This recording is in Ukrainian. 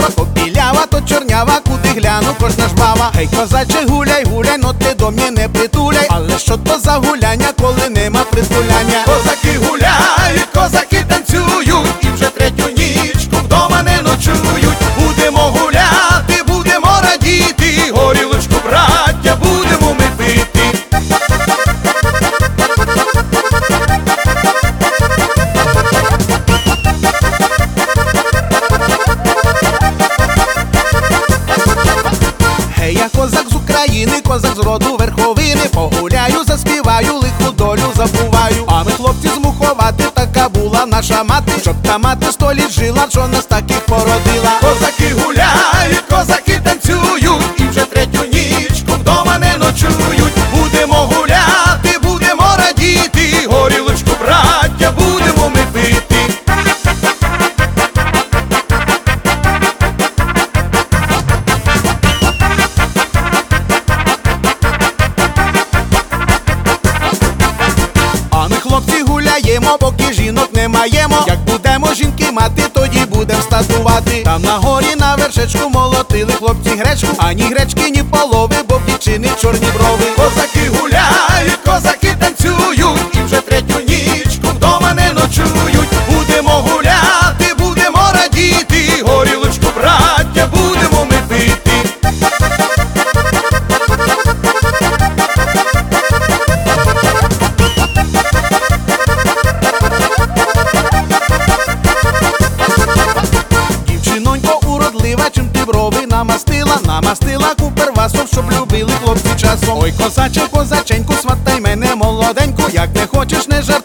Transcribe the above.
то білява, то чорнява, куди гляну, кожна жвава. Гей, козаче, гуляй, гуляй, но ти до мене не притуляй. Але що то за гуляння, коли нема притуляння? Козаки гуляють, козаки танцюють, і вже третю нічку вдома не ночують. Будемо гуляти, будемо радіти, горілочку, браття, будемо ми пити. Гей, я козак з України, козак з роду верховини. Погуляю, заспіваю, лиху долю забуваю. А ми, хлопці, з Муховати, така була наша мати, щоб та мати 100 літ жила, що нас таких породила. Козаки гуляють, козаки танцюють, і вже третю нічку вдома не ночують. Будемо гуляти, будемо радіти, горілочку, браття, будемо ми пити. А ми, хлопці, гуляємо, поки жінок не маємо. Як будемо жінки мати, тоді будем статувати. Там на горі на вершечку молотили хлопці гречку, а ні гречки, ні полови, бо в дівчини чорні брови. Козаки гуляють, козаки танцюють, і вже третю нічку вдома не ночують. Будемо гуляти, будемо радіти, горілочку, браття, будемо ми пити. Дівчинонько уродлива, чим ти брови намастила? Намастила купервасом, щоб любили хлопці часом. Ой, козаче, козаченьку, сватай мене молоденьку, як не хочеш, не жаль.